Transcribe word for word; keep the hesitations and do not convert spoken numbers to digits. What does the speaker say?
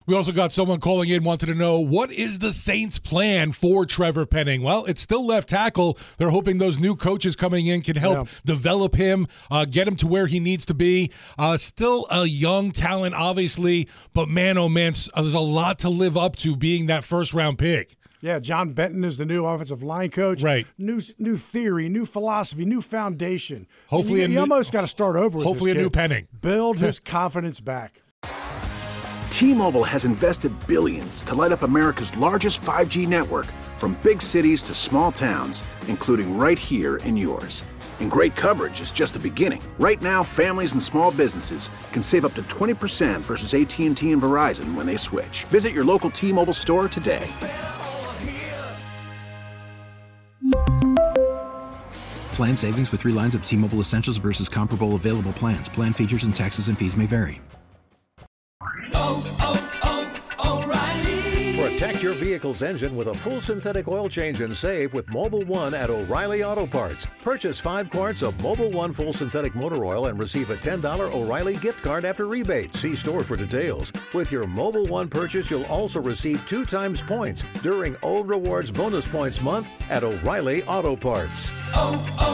We also got someone calling in, wanted to know, what is the Saints' plan for Trevor Penning? Well, it's still left tackle. They're hoping those new coaches coming in can help yeah. develop him, uh, get him to where he needs to be. Uh, still a young talent, obviously, but man, oh man, there's a lot to live up to being that first-round pick. Yeah, John Benton is the new offensive line coach. Right. New new theory, new philosophy, new foundation. Hopefully, you, a you new, almost got to start over with Hopefully this a new Penning. Build his confidence back. T-Mobile has invested billions to light up America's largest five G network, from big cities to small towns, including right here in yours. And great coverage is just the beginning. Right now, families and small businesses can save up to twenty percent versus A T and T and Verizon when they switch. Visit your local T-Mobile store today. Plan savings with three lines of T-Mobile Essentials versus comparable available plans. Plan features and taxes and fees may vary. Oh, oh, oh, O'Reilly. Protect your vehicle's engine with a full synthetic oil change and save with Mobil one at O'Reilly Auto Parts. Purchase five quarts of Mobil one full synthetic motor oil and receive a ten dollars O'Reilly gift card after rebate. See store for details. With your Mobil one purchase, you'll also receive two times points during O Rewards Bonus Points Month at O'Reilly Auto Parts. Oh, oh.